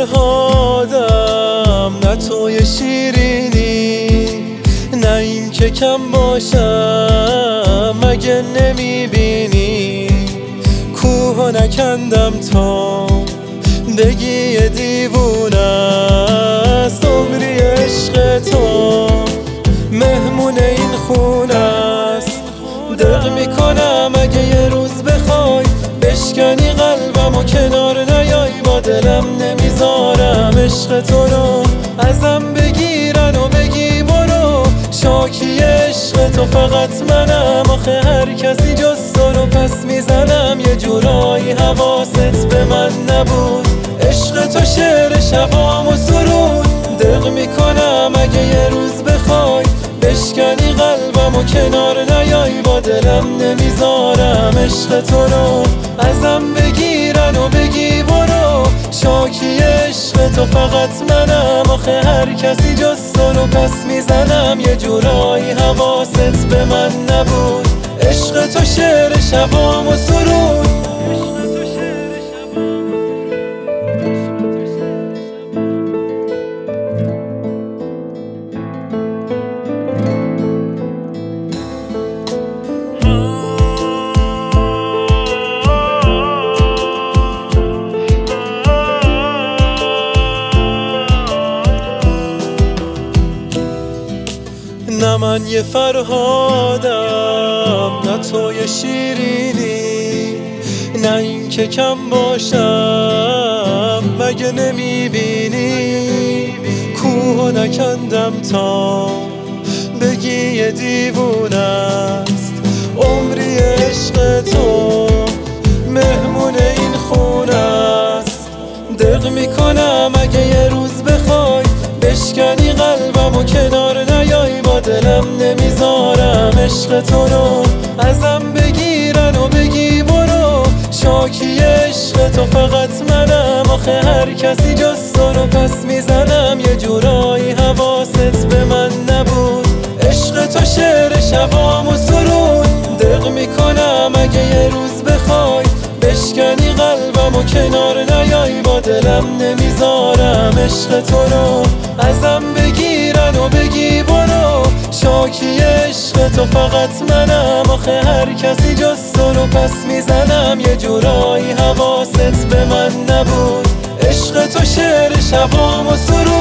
فرهادم نه توی شیرینی، نه این که کم باشم مگه نمیبینی. کوه نکندم تا بگی دیوونه است، عمری عشق تو مهمون این خونه است. دق میکنم اگه یه روز بخوای بشکنی قلبم و کنار نیای، با دلم نمیذارم عشق تو رو ازم بگیرن و بگی برو. شاکی عشق تو فقط منم، آخه هر کسی جز تو رو پس میزنم. یه جورایی حواست به من نبود، عشق تو شعر شبام و سرود. دق میکنم اگه یه روز بخوای بشکنی قلبم و کنار نیای، با دلم نمیذارم عشق تو رو ازم بگیرن و بگی برو. شاکی عشق تو فقط منم، آخه هر کسی جز تو رو پس میزنم. یه جورایی حواست به من نبود، عشق تو شعر شبام و سرود. نه من یه فرهادم نه توی شیرینی، نه این که کم باشم مگه نمیبینی. کوه نکندم تا بگی یه دیوونه است، عمری عشق تو مهمون این خونه است. دق میکنم اگه یه روز بخوای بشکنی قلبم و کنار نیای، با دلم نمیذارم عشق تو رو ازم بگیرن و بگی برو. شاکی عشق تو فقط منم، آخه هر کسی جز تو رو پس میزنم. یه جورایی حواست به من نبود، عشق تو شعر شبام و سرود. دق میکنم اگه یه روز بخوای بشکنی قلبم و کنار نیای، با دلم نمیذارم عشق تو رو ازم بگیرن و بگی برو. شاکی عشق تو فقط منم، آخه هر کسی جز تو رو پس میزنم. یه جورایی حواست به من نبود، عشق تو شعر شبام و سرود.